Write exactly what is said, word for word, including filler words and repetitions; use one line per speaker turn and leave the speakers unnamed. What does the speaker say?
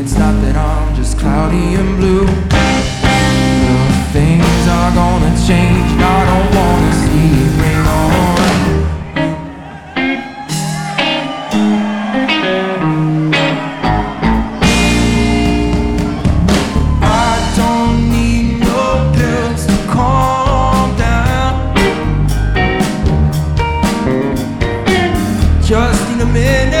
It's not that I'm just cloudy and blue. Well, things are gonna change, and I don't wanna see it rain on. I don't need no pills to calm down. Just need a minute